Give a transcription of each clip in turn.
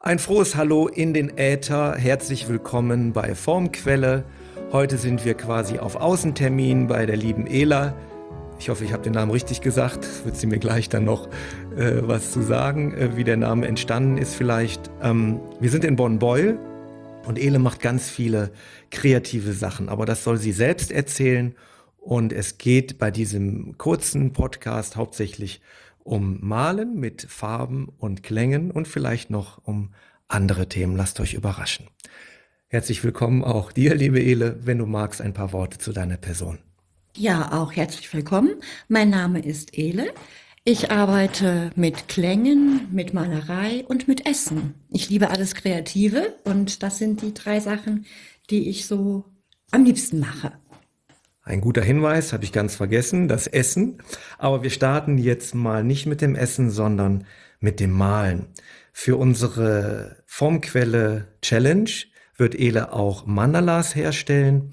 Ein frohes Hallo in den Äther. Herzlich willkommen bei Formquelle. Heute sind wir quasi auf Außentermin bei der lieben Ela. Ich hoffe, ich habe den Namen richtig gesagt. Wird sie mir gleich dann noch was zu sagen, wie der Name entstanden ist vielleicht. Wir sind in Bonn-Beuel und Ele macht ganz viele kreative Sachen, aber das soll sie selbst erzählen. Und es geht bei diesem kurzen Podcast hauptsächlich um Malen mit Farben und Klängen und vielleicht noch um andere Themen. Lasst euch überraschen. Herzlich willkommen auch dir, liebe Ele, wenn du magst, ein paar Worte zu deiner Person. Ja, auch herzlich willkommen. Mein Name ist Ele. Ich arbeite mit Klängen, mit Malerei und mit Essen. Ich liebe alles Kreative und das sind die 3 Sachen, die ich so am liebsten mache. Ein guter Hinweis, habe ich ganz vergessen, das Essen. Aber wir starten jetzt mal nicht mit dem Essen, sondern mit dem Malen. Für unsere Formquelle Challenge wird Ele auch Mandalas herstellen.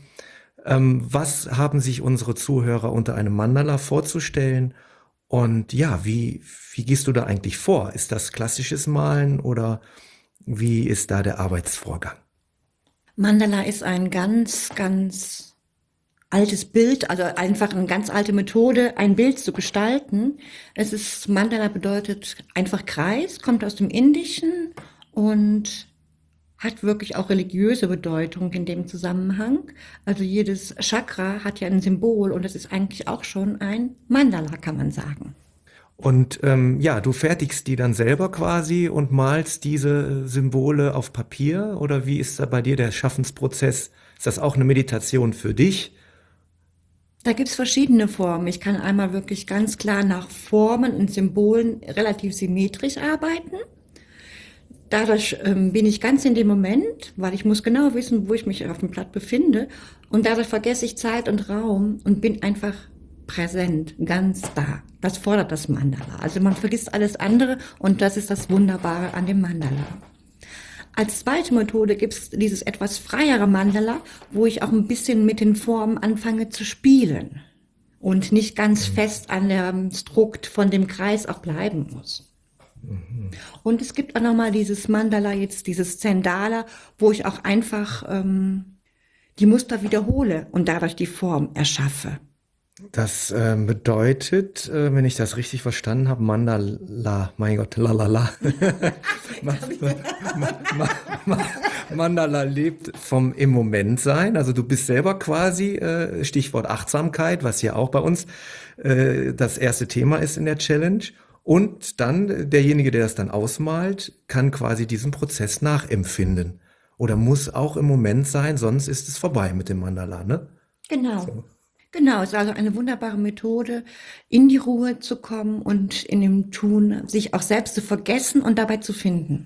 Was haben sich unsere Zuhörer unter einem Mandala vorzustellen? Und ja, wie gehst du da eigentlich vor? Ist das klassisches Malen oder wie ist da der Arbeitsvorgang? Mandala ist ein ganz altes Bild, also einfach eine ganz alte Methode, ein Bild zu gestalten. Mandala bedeutet einfach Kreis, kommt aus dem Indischen und hat wirklich auch religiöse Bedeutung in dem Zusammenhang. Also jedes Chakra hat ja ein Symbol und das ist eigentlich auch schon ein Mandala, kann man sagen. Und ja, du fertigst die dann selber quasi und malst diese Symbole auf Papier? Oder wie ist da bei dir der Schaffensprozess? Ist das auch eine Meditation für dich? Da gibt's verschiedene Formen. Ich kann einmal wirklich ganz klar nach Formen und Symbolen relativ symmetrisch arbeiten. Dadurch bin ich ganz in dem Moment, weil ich muss genau wissen, wo ich mich auf dem Blatt befinde. Und dadurch vergesse ich Zeit und Raum und bin einfach präsent, ganz da. Das fordert das Mandala. Also man vergisst alles andere und das ist das Wunderbare an dem Mandala. Als zweite Methode gibt's dieses etwas freiere Mandala, wo ich auch ein bisschen mit den Formen anfange zu spielen und nicht ganz fest an der Strukt von dem Kreis auch bleiben muss. Und es gibt auch nochmal dieses Mandala, jetzt dieses Zendala, wo ich auch einfach die Muster wiederhole und dadurch die Form erschaffe. Das bedeutet, wenn ich das richtig verstanden habe, Mandala, mein Gott, lalala. Mandala lebt vom im Moment sein. Also du bist selber quasi, Stichwort Achtsamkeit, was ja auch bei uns das erste Thema ist in der Challenge. Und dann derjenige, der das dann ausmalt, kann quasi diesen Prozess nachempfinden. Oder muss auch im Moment sein, sonst ist es vorbei mit dem Mandala, ne? Genau. So. Genau, es ist also eine wunderbare Methode, in die Ruhe zu kommen und in dem Tun sich auch selbst zu vergessen und dabei zu finden.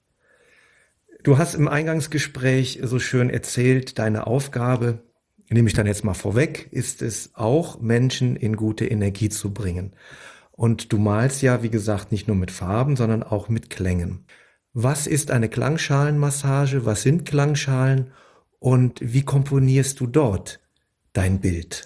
Du hast im Eingangsgespräch so schön erzählt, deine Aufgabe, nehme ich dann jetzt mal vorweg, ist es auch, Menschen in gute Energie zu bringen. Und du malst ja, wie gesagt, nicht nur mit Farben, sondern auch mit Klängen. Was ist eine Klangschalenmassage? Was sind Klangschalen? Und wie komponierst du dort dein Bild?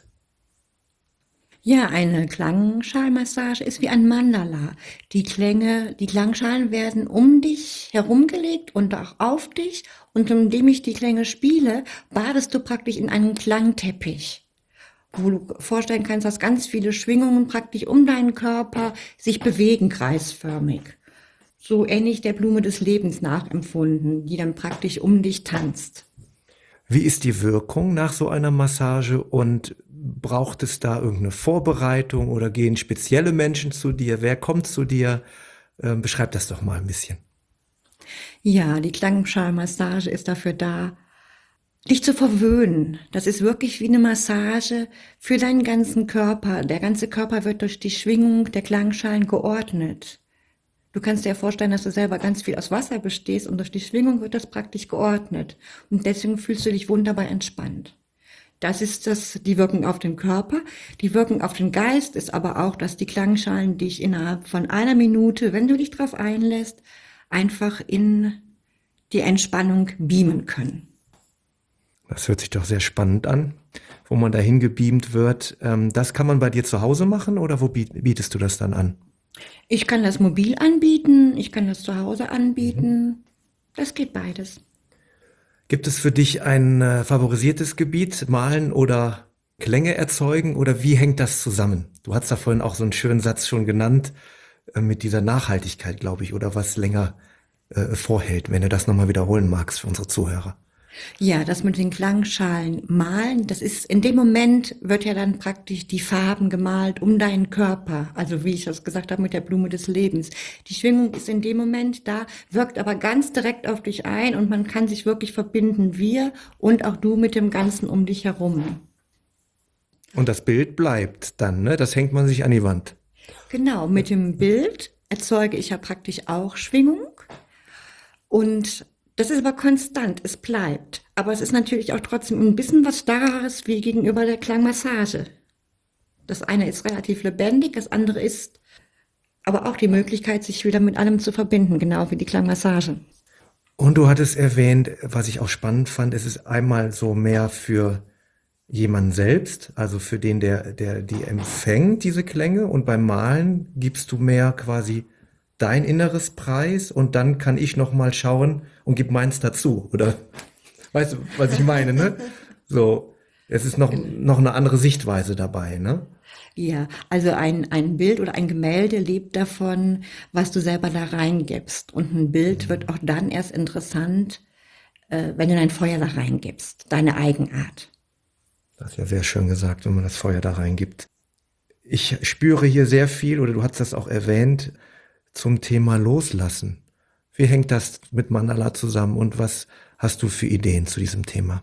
Ja, eine Klangschalmassage ist wie ein Mandala. Die Klangschalen werden um dich herumgelegt und auch auf dich. Und indem ich die Klänge spiele, badest du praktisch in einen Klangteppich, wo du vorstellen kannst, dass ganz viele Schwingungen praktisch um deinen Körper sich bewegen, kreisförmig. So ähnlich der Blume des Lebens nachempfunden, die dann praktisch um dich tanzt. Wie ist die Wirkung nach so einer Massage und braucht es da irgendeine Vorbereitung oder gehen spezielle Menschen zu dir? Wer kommt zu dir? Beschreib das doch mal ein bisschen. Ja, die Klangschalmassage ist dafür da, dich zu verwöhnen. Das ist wirklich wie eine Massage für deinen ganzen Körper. Der ganze Körper wird durch die Schwingung der Klangschalen geordnet. Du kannst dir vorstellen, dass du selber ganz viel aus Wasser bestehst und durch die Schwingung wird das praktisch geordnet. Und deswegen fühlst du dich wunderbar entspannt. Das ist die Wirkung auf den Körper. Die Wirkung auf den Geist ist aber auch, dass die Klangschalen dich innerhalb von einer Minute, wenn du dich darauf einlässt, einfach in die Entspannung beamen können. Das hört sich doch sehr spannend an, wo man dahin gebeamt wird. Das kann man bei dir zu Hause machen oder wo bietest du das dann an? Ich kann das mobil anbieten, ich kann das zu Hause anbieten. Das geht beides. Gibt es für dich ein favorisiertes Gebiet, Malen oder Klänge erzeugen oder wie hängt das zusammen? Du hast da vorhin auch so einen schönen Satz schon genannt, mit dieser Nachhaltigkeit, glaube ich, oder was länger vorhält, wenn du das nochmal wiederholen magst für unsere Zuhörer. Ja, das mit den Klangschalen malen, das ist, in dem Moment wird ja dann praktisch die Farben gemalt um deinen Körper. Also wie ich das gesagt habe mit der Blume des Lebens. Die Schwingung ist in dem Moment da, wirkt aber ganz direkt auf dich ein und man kann sich wirklich verbinden, wir und auch du mit dem Ganzen um dich herum. Und das Bild bleibt dann, ne? Das hängt man sich an die Wand. Genau, mit dem Bild erzeuge ich ja praktisch auch Schwingung und das ist aber konstant, es bleibt. Aber es ist natürlich auch trotzdem ein bisschen was Starres wie gegenüber der Klangmassage. Das eine ist relativ lebendig, das andere ist aber auch die Möglichkeit, sich wieder mit allem zu verbinden, genau wie die Klangmassage. Und du hattest erwähnt, was ich auch spannend fand, es ist einmal so mehr für jemanden selbst, also für den, der die empfängt, diese Klänge, und beim Malen gibst du mehr quasi dein inneres Preis und dann kann ich noch mal schauen und gib meins dazu, oder? Weißt du, was ich meine, ne? So, es ist noch eine andere Sichtweise dabei, ne? Ja, also ein Bild oder ein Gemälde lebt davon, was du selber da reingibst. Und ein Bild wird auch dann erst interessant, wenn du dein Feuer da reingibst, deine Eigenart. Das ist ja sehr schön gesagt, wenn man das Feuer da reingibt. Ich spüre hier sehr viel, oder du hast das auch erwähnt, zum Thema Loslassen. Wie hängt das mit Mandala zusammen und was hast du für Ideen zu diesem Thema?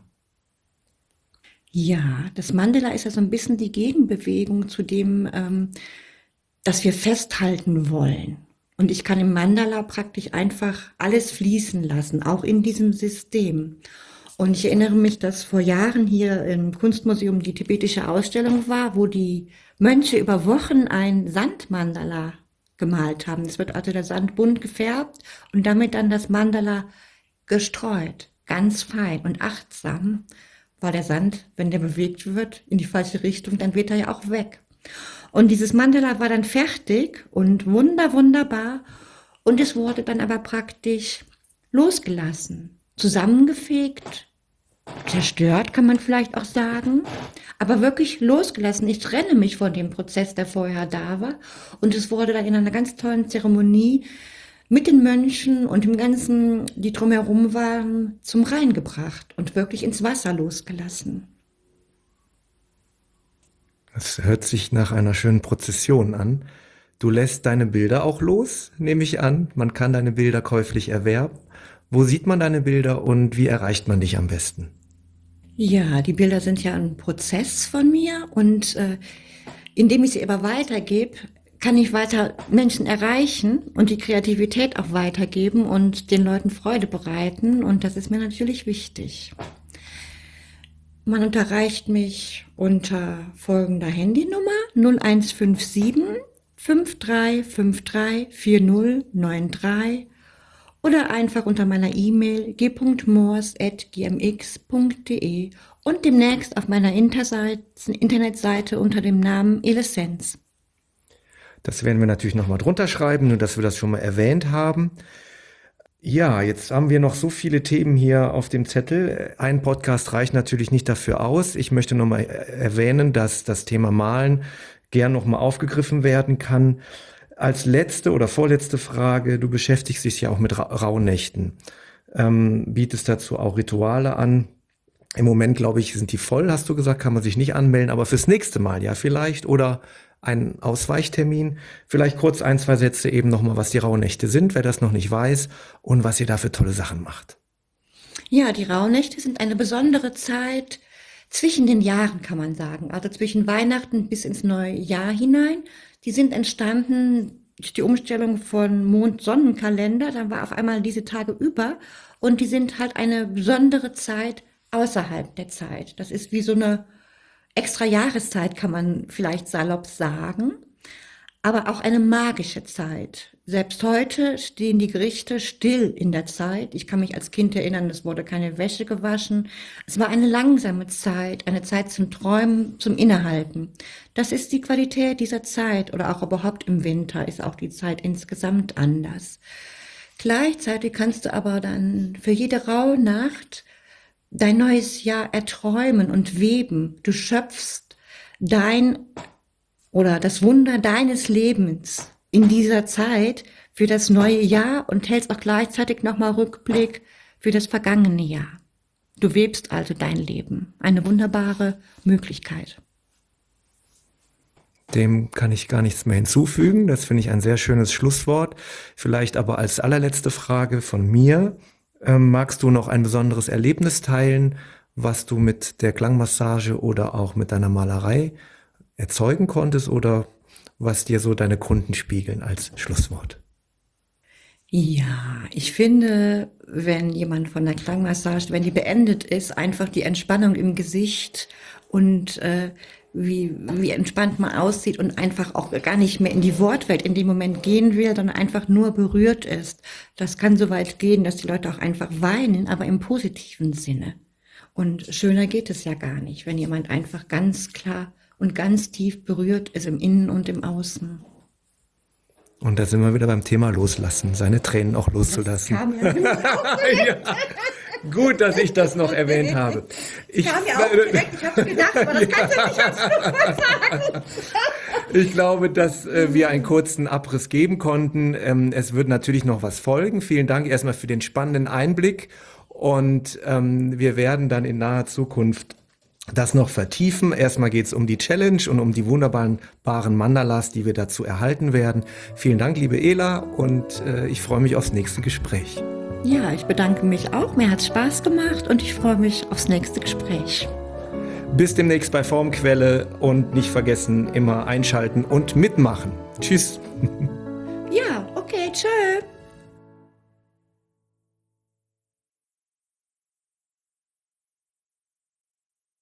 Ja, das Mandala ist ja so ein bisschen die Gegenbewegung zu dem, dass wir festhalten wollen. Und ich kann im Mandala praktisch einfach alles fließen lassen, auch in diesem System. Und ich erinnere mich, dass vor Jahren hier im Kunstmuseum die tibetische Ausstellung war, wo die Mönche über Wochen ein Sandmandala gemalt haben. Es wird also der Sand bunt gefärbt und damit dann das Mandala gestreut, ganz fein und achtsam, weil der Sand, wenn der bewegt wird in die falsche Richtung, dann weht er ja auch weg. Und dieses Mandala war dann fertig und wunderbar und es wurde dann aber praktisch losgelassen, zusammengefegt, zerstört, kann man vielleicht auch sagen, aber wirklich losgelassen. Ich trenne mich von dem Prozess, der vorher da war. Und es wurde dann in einer ganz tollen Zeremonie mit den Mönchen und dem Ganzen, die drumherum waren, zum Rhein gebracht und wirklich ins Wasser losgelassen. Das hört sich nach einer schönen Prozession an. Du lässt deine Bilder auch los, nehme ich an. Man kann deine Bilder käuflich erwerben. Wo sieht man deine Bilder und wie erreicht man dich am besten? Ja, die Bilder sind ja ein Prozess von mir und indem ich sie aber weitergebe, kann ich weiter Menschen erreichen und die Kreativität auch weitergeben und den Leuten Freude bereiten und das ist mir natürlich wichtig. Man erreicht mich unter folgender Handynummer 0157 5353 4093 oder einfach unter meiner E-Mail g.moors@gmx.de und demnächst auf meiner Internetseite unter dem Namen Elessenz. Das werden wir natürlich nochmal drunter schreiben, nur dass wir das schon mal erwähnt haben. Ja, jetzt haben wir noch so viele Themen hier auf dem Zettel. Ein Podcast reicht natürlich nicht dafür aus. Ich möchte nochmal erwähnen, dass das Thema Malen gern nochmal aufgegriffen werden kann. Als letzte oder vorletzte Frage, du beschäftigst dich ja auch mit Rauhnächten, bietest dazu auch Rituale an. Im Moment, glaube ich, sind die voll, hast du gesagt, kann man sich nicht anmelden, aber fürs nächste Mal ja vielleicht oder ein Ausweichtermin. Vielleicht kurz 1, 2 Sätze eben nochmal, was die Rauhnächte sind, wer das noch nicht weiß und was ihr da für tolle Sachen macht. Ja, die Rauhnächte sind eine besondere Zeit zwischen den Jahren, kann man sagen, also zwischen Weihnachten bis ins neue Jahr hinein. Die sind entstanden durch die Umstellung von Mond-Sonnenkalender. Dann war auf einmal diese Tage über und die sind halt eine besondere Zeit außerhalb der Zeit. Das ist wie so eine extra Jahreszeit, kann man vielleicht salopp sagen, aber auch eine magische Zeit. Selbst heute stehen die Gerichte still in der Zeit. Ich kann mich als Kind erinnern, es wurde keine Wäsche gewaschen. Es war eine langsame Zeit, eine Zeit zum Träumen, zum Innehalten. Das ist die Qualität dieser Zeit oder auch überhaupt im Winter ist auch die Zeit insgesamt anders. Gleichzeitig kannst du aber dann für jede Rauhnacht dein neues Jahr erträumen und weben. Du schöpfst das Wunder deines Lebens in dieser Zeit für das neue Jahr und hältst auch gleichzeitig nochmal Rückblick für das vergangene Jahr. Du webst also dein Leben. Eine wunderbare Möglichkeit. Dem kann ich gar nichts mehr hinzufügen. Das finde ich ein sehr schönes Schlusswort. Vielleicht aber als allerletzte Frage von mir. Magst du noch ein besonderes Erlebnis teilen, was du mit der Klangmassage oder auch mit deiner Malerei erzeugen konntest oder was dir so deine Kunden spiegeln als Schlusswort? Ja, ich finde, wenn jemand von der Klangmassage, wenn die beendet ist, einfach die Entspannung im Gesicht und wie entspannt man aussieht und einfach auch gar nicht mehr in die Wortwelt in dem Moment gehen will, sondern einfach nur berührt ist. Das kann so weit gehen, dass die Leute auch einfach weinen, aber im positiven Sinne. Und schöner geht es ja gar nicht, wenn jemand einfach ganz klar und ganz tief berührt ist im Innen und im Außen. Und da sind wir wieder beim Thema Loslassen, seine Tränen auch loszulassen. Das kam ja Ja, gut, dass ich das noch erwähnt habe. Ich kam ja auch direkt, ich habe gedacht, aber das kannst du nicht als Schlusswort sagen. Ich glaube, dass wir einen kurzen Abriss geben konnten. Es wird natürlich noch was folgen. Vielen Dank erstmal für den spannenden Einblick. Und wir werden dann in naher Zukunft das noch vertiefen. Erstmal geht es um die Challenge und um die wunderbaren Mandalas, die wir dazu erhalten werden. Vielen Dank, liebe Ela, und ich freue mich aufs nächste Gespräch. Ja, ich bedanke mich auch. Mir hat es Spaß gemacht und ich freue mich aufs nächste Gespräch. Bis demnächst bei Formquelle und nicht vergessen, immer einschalten und mitmachen. Tschüss.